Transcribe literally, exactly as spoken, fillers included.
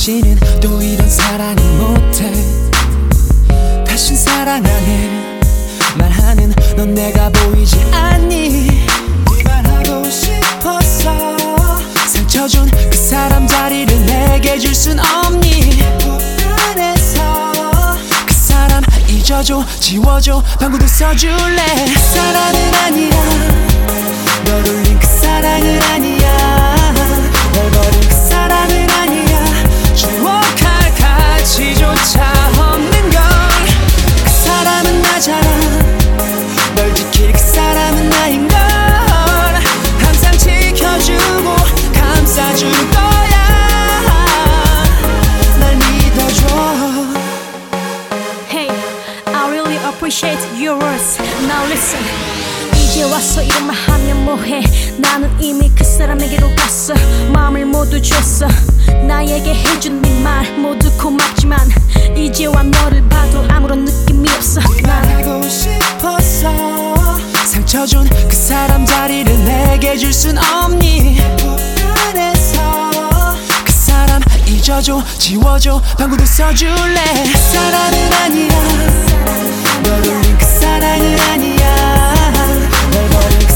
다시는 또 이런 사랑은 못해. 다신 사랑 안 해 말하는 넌 내가 보이지 않니. 말하고 싶었어. 상처 준 그 사람 자리를 내게 줄 순 없니. 불안해서 그 사람 잊어줘 지워줘 방구도 써줄래. 그 사람은 아니야 널 울린 그 사랑은 아니야. 널 버린 그 사랑은 아니야. 추억할 가치조차 없는 걸. 그 사람은 나잖아. 널 지킬 그 사람은 나인 걸. 항상 지켜주고 감싸줄 거야. 날 믿어줘. Hey, I really appreciate your words. Now listen. 이제 와서 이런 말 하면 뭐해. 나는 이미 그 사람에게로 갔어. 마음을 모두 줬어. 나에게 해준 네 말 모두 고맙지만 이제와 너를 봐도 아무런 느낌이 없어. 말하고 싶었어. 상처 준 그 사람 자리를 내게 줄 순 없니. 불안해서 그 사람 잊어줘 지워줘 방구도 써줄래. 그 사람은 아니야 널 울린 그 사랑은 아니야. 널 버린 그